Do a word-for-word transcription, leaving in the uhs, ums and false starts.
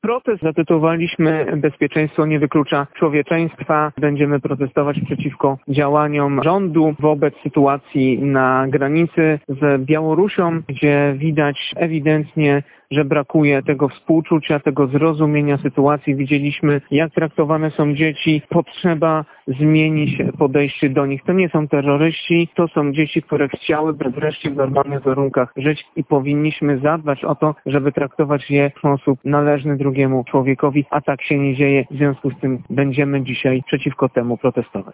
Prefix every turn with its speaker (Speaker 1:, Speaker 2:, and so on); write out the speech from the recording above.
Speaker 1: Protest zatytułowaliśmy "Bezpieczeństwo nie wyklucza człowieczeństwa". Będziemy protestować przeciwko działaniom rządu wobec sytuacji na granicy z Białorusią, gdzie widać ewidentnie, że brakuje tego współczucia, tego zrozumienia sytuacji. Widzieliśmy, jak traktowane są dzieci. Potrzeba zmienić podejście do nich. To nie są terroryści, to są dzieci, które chciałyby wreszcie w normalnych warunkach żyć i powinniśmy zadbać o to, żeby traktować je w sposób należny drugiemu człowiekowi, a tak się nie dzieje. W związku z tym będziemy dzisiaj przeciwko temu protestować.